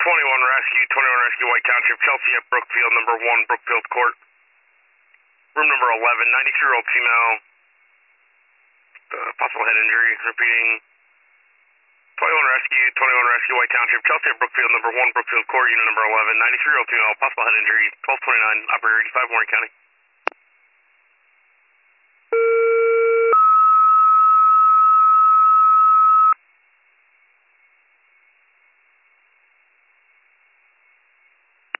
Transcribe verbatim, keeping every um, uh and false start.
twenty-one Rescue, twenty-one Rescue, White Township, Chelsea at Brookfield, number one, Brookfield Court. Room number eleven, ninety-two-year-old female, uh, possible head injury, repeating. twenty-one Rescue, twenty-one Rescue, White Township, Chelsea at Brookfield, number one, Brookfield Court, unit number eleven, ninety-three-year-old female, possible head injury, twelve twenty-nine, operator eighty-five, Warren County.